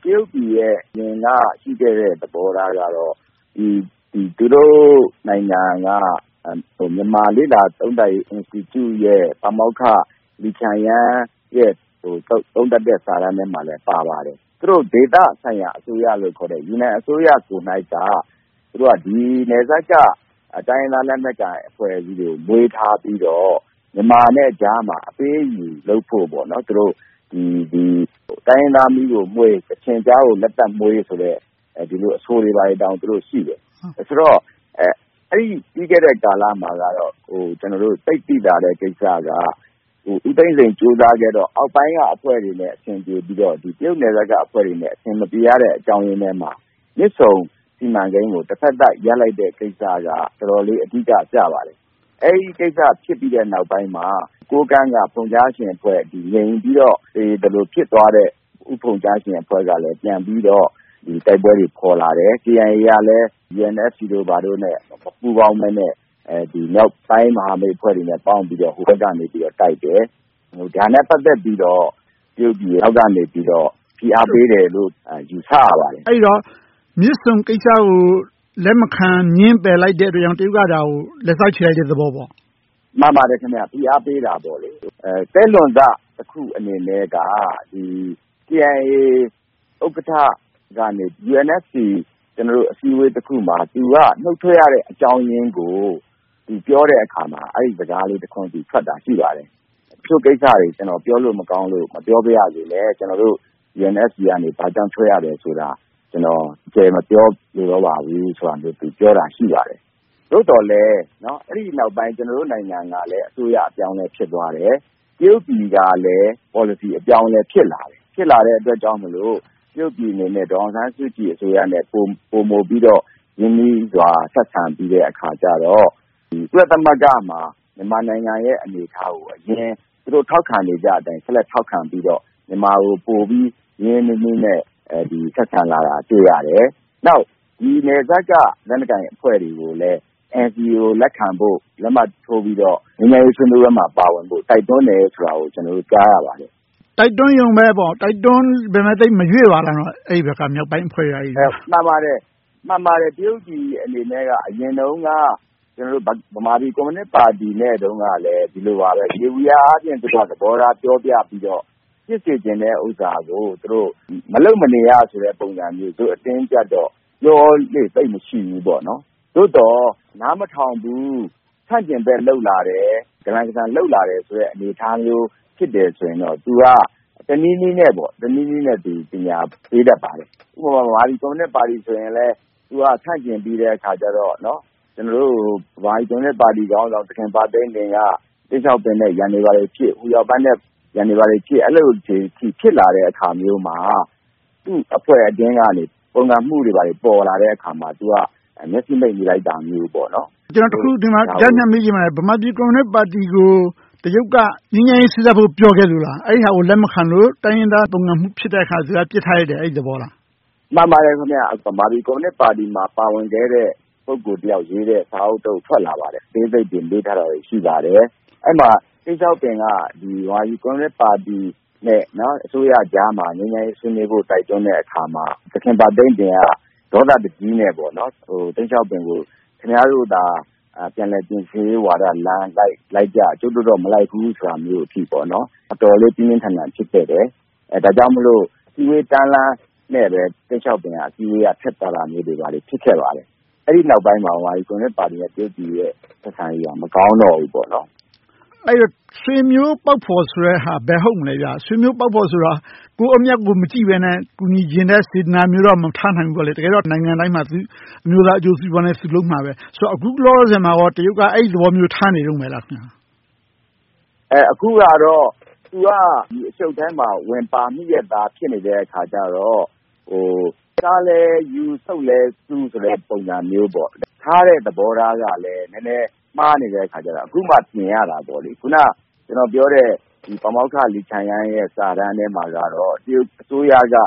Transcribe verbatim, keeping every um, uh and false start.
တရုတ်ပြည်ရဲ့ငင်ကရှိခဲ့တဲ့သဘောထားကတော့ဒီဒီသူတို့နိုင်ငံကဟိုမြန်မာလေ့လာသုံးသပ်ရေး Institute ရဲ့ပါမောက္ခလီချန်ယန်ရဲ့ဟိုသုံးသပ်တဲ့စာတမ်းထဲမှာလည်းပါပါတယ်သူတို့ဒေသဆိုင်ရာအစိုးရလို့ခေါ်တဲ့ယူနန်အစိုးရကို၌ကသူတို့ကဒီနယ်စပ်ကအတိုင်းအသားလက်နက်ကိုင်အဖွဲ့အစည်းတွေမွေးထားပြီးတော့မြန်မာနဲ့ကြားမှာအပေးအယူလုပ်ဖို့ပေါ့နော်သူတို့ဒီဒီတိုင်းသားမျိုးကိုမွေးကချင်ကြားကိုလက်တက်မွေးဆိုတဲ့အဲဒီလိုအဆိုတွေပါတောင်းသူတို့ရှိတယ်ဆိုတော့အဲအဲ့ဒီပြီးခဲ့တဲ့ကာလမှာကတော့ဟိုကျွန်တော်တို့သိသိတာတဲ့ကိစ္စကဟိုဥသိမ်းစိန်ကြိုးစားခဲ့တော့အောက်ပိုင်းကအဖွဲ့တွေနဲ့အဆင်ပြေပြီးတော့ဒီတရုတ်နယ်စပ်ကအဖွဲ့တွေနဲ့အဆင်မပြေရတဲ့အကြောင်းရင်းထဲမှာမြစ်ဆုံစီမံကိန်းကိုတစ်ဖက်သက်ရပ်လိုက်တဲ့ကိစ္စကတော်တော်လေးအဓိကကျပါတယ်အဲဒီကိစ္စဖြစ်ပြီးတဲ့နောက်ပိုင်းမှာကိုကန်းကဖုန်ကြားရှင်အဖွဲ့ဒီငြိမ်ပြီးတော့ဒီလိုဖြစ်သွားတဲ့ဥဖုန်ကြားရှင်အဖွဲ့ကလည်းပြန်ပြီးတော့ဒီတိုက်ပွဲတွေပေါ်လာတယ် K I A ကလည်း U N F C တို့ဘာတို့နဲ့ပူးပေါင်းမဲ့နဲ့အဲဒီနောက်ပိုင်းမဟာမိတ်အဖွဲ့တွေနဲ့ပေါင်းပြီးတော့ဟိုဘက်ကနေပြီးတော့တိုက်တယ်ဟိုဒါနဲ့ပတ်သက်ပြီးတော့ပြုတ်ပြီးနောက်ကနေပြီးတော့ဖိအားပေးတယ်လို့ယူဆရပါတယ်အဲဒီတော့မြစ်ဆုံကိစ္စကိုလက်မခံညှင်းပယ်လိုက်တဲ့အတွက်ကြောင့်တရုတ်ကဒါကိုလက်စားချေလိုက်တဲ့သဘောပေါ့မှန်ပါတယ်ခင်ဗျဖိအားပေးတာပေါ့လေအဲတဲလွန်စတစ်ခုအနေနဲ့ကဒီ K I A ဥက္ကဋ္ဌကနေ U N F C ကျွန်တော်တို့အစည်းအဝေးတစ်ခုမှာသူကနှုတ်ထွက်ရတဲ့အကြောင်းရင်းကိုသူပြောတဲ့အခါမှာအဲ့ဒီစကားလေးတစ်ခွန်းသူထွက်တာရှိပါတယ်။သူကိစ္စတွေကျွန်တော်ပြောလို့မကောင်းလို့မပြောပြရစေလေကျွန်တော်တို့ U N F C ကနေဘာကြောင့်ထွက်ရတယ်ဆိုတာကျွန်တော်ကျေမပြောလို့တော့ပါဘူးဆိုတာမျိုးသူပြောတာရှိပါတယ်။သို့တော်လည်းနော်အဲ့ဒီနောက်ပိုင်းကျွန်တော်တို့နိုင်ငံကလည်းအစိုးရအပြောင်းလဲဖြစ်သွားတယ်။တရုတ်ပြည်ကလည်း policy အပြောင်းလဲဖြစ်လာတယ်။ဖြစ်လာတဲ့အတွက်ကြောင့်မလို့ပြုတ်ပြည်နေတဲ့ဒေါအောင်ဆန်းစုကြည်အစိုးရနဲ့ပုံပုံမို့ပြီးတော့ရင်းနှီးစွာဆက်ဆံပြီးတဲ့အခါကျတော့ဒီကုလသမဂ္ဂမှာမြန်မာနိုင်ငံရဲ့အနေအထားကိုအရင်သူတို့ထောက်ခံနေကြတဲ့အတိုင်းဆက်လက်ထောက်ခံပြီးတော့မြန်မာကိုပို့ပြီးရင်းနှီးနှီးနဲ့အဲဒီဆက်ဆံလာတာတွေ့ရတယ်။နောက်ဒီနယ်စပ်ကလက်နက်ကိုင်အဖွဲ့တွေကိုလည်း N C A ကိုလက်ခံဖို့လက်မှတ်ထိုးပြီးတော့ငြိမ်းချမ်းရေးဆွေးနွေးပွဲမှာပါဝင်ဖို့တိုက်တွန်းတယ်ဆိုတာကိုကျွန်တော်တို့ကြားရပါတယ်တိုက်တွန်းရုံပဲပေါ့တိုက်တွန်းဘယ်မဲ့သိမရွေ့ပါလားတော့အဲ့ဒီဘက်ကမြောက်ပိုင်းအဖွဲ့ရာကြီးမှန်ပါတယ်မှန်ပါတယ်တရုတ်ပြည်အနေနဲ့ကအရင်တုန်းကကျွန်တော်တို့ဗမာပြည်ကွန်မြူနစ်ပါတီနဲ့တုန်းကလည်းဒီလိုပါပဲရေဝီယာအပြင်သူကသဘောထားပြောပြပြီးတော့ဖြစ်စေခြင်းတဲ့ဥစ္စာကိုသူတို့မလုံမနေရဆိုတဲ့ပုံစံမျိုးသူအတင်းကြတော့ပြောလေသိမရှိဘူးပေါ့နော်သို့တော့နားမထောင်ဘူးဆန့်ကျင်ဘက်လှုပ်လာတယ်ကလန်ကလန်လှုပ်လာတယ်ဆိုတဲ့အနေအထားမျိုးဖြစ်တယ်ဆိုရင်တော့သူကတနည်းနည်းနဲ့ပေါ့တနည်းနည်းနဲ့သူပညာပေးတတ်ပါတယ်ဥပမာဗမာပြည်ကွန်မြူနစ်ပါတီဆိုရင်လည်းသူကဆန့်ကျင်ပြီးတဲ့အခါကျတော့เนาะကျွန်တော်တို့ဗမာပြည်ကွန်မြူနစ်ပါတီကောင်းဆောင်တခင်ပါသိန်းတင်ကတိကျပင်နဲ့ရန်နေပါလေဖြစ်ဟူရောက်ပန်းနဲ့ရန်နေပါလေဖြစ်အဲ့လိုဖြစ်ဖြစ်လာတဲ့အခါမျိုးမှာသူ့အဖွဲ့အတင်းကနေပုံစံမှုတွေပါလေပေါ်လာတဲ့အခါမှာသူကမျက်စိမိတ်နေလိုက်တာမျိုးပေါ့เนาะကျွန်တော်တခုဒီမှာကြားညှပ်မိကြမှာဗမာပြည်ကွန်မြူနစ်ပါတီကိုတရုတ်ကငင်းငင်းစစ်စစ်ဖို့ပြောခဲ့လို့လားအဲ့ဒီဟာကိုလက်မခံလို့တိုင်းရင်းသားပုံစံမှုဖြစ်တဲ့အခါသူကပြစ်ထားရတယ်အဲ့ဒီသဘောလားမှန်ပါတယ်ခင်ဗျာဗမာပြည်ကွန်မြူနစ်ပါတီမှာပါဝင်ခဲ့တဲ့ပုဂ္ဂိုလ်တယောက်ရေးတဲ့စာအုပ်တုပ်ထွက်လာပါတယ်သေးစိတ်တင်ပေးထားတာရှိပါတယ်အဲ့မှာတိကျပင်ကဒီဗမာပြည်ကွန်မြူနစ်ပါတီနဲ့နော်အစိုးရကြားမှာငင်းငင်းဆွေးနွေးဖို့တိုက်တွန်းတဲ့အခါမှာတခင်ပါသိန်းတင်ကဒေါသတကြီးနဲ့ပေါ့နော်ဟိုတိကျပင်ကိုခင်ဗျားတို့သာပြန်လည်ပြင်ဆင်ရေးဝါဒလမ်းလိုက်လိုက်ကြကျုပ်တို့တော့မလိုက်ဘူးဆိုတာမျိုးအဖြစ်ပေါ့နော်အတော်လေးပြင်းပြင်းထန်ထန်ဖြစ်ခဲ့တယ်အဲဒါကြောင့်မလို့စီဝေးတန်းလန်းနဲ့ပဲတိကျပင်ကစီဝေးကထက်တာလာမျိုးတွေပါလေဖြစ်ခဲ့ပါတယ်အဲ့ဒီနောက်ပိုင်းမှာဟိုကွန်မြူနစ်ပါတီရဲ့ပြုတ်ကြီးရဲ့ဆက်ဆံရေးကမကောင်းတော့ဘူးပေါ့နော်အဲ့တော့ဆွေမျိုးပေါက်ဖော်ဆိုတဲ့ဟာဘယ်ဟုတ်မလဲဗျဆွေမျိုးပေါက်ဖော်ဆိုတာကိုအမြတ်ကိုမကြည့်ဘဲနဲ့ကုညီခြင်းတဲ့စေတနာမျိုးတော့မထားနိုင်ဘူးပေါ့လေတကယ်တော့နိုင်ငံတိုင်းမှာသူအမျိုးသားအကျိုးစီးပွားနဲ့သူလုံးမှာပဲဆိုတော့အခုလောလောဆယ်မှာတော့တရုတ်ကအဲ့ဒီသဘောမျိုးထားနေတော့မယ်လားခင်ဗျာအဲအခုကတော့သူကဒီအချုပ်ထဲမှာဝင်ပါမိရတာဖြစ်နေတဲ့အခါကျတော့ဟိုကားလဲယူဆုပ်လဲသူ့ဆိုတဲ့ပုံစံမျိုးပေါ့ထားတဲ့သဘောထားကလည်းနည်းနည်းမှားနေတဲ့အခါကျတော့အခုမှပြင်ရတာပေါ့လေခုနကျွန်တော်ပြောတဲ့ဒီပမောက္ခလီချန်ယန်ရဲ့စာတမ်းထဲမှာကတော့တရုတ်အစိုးရက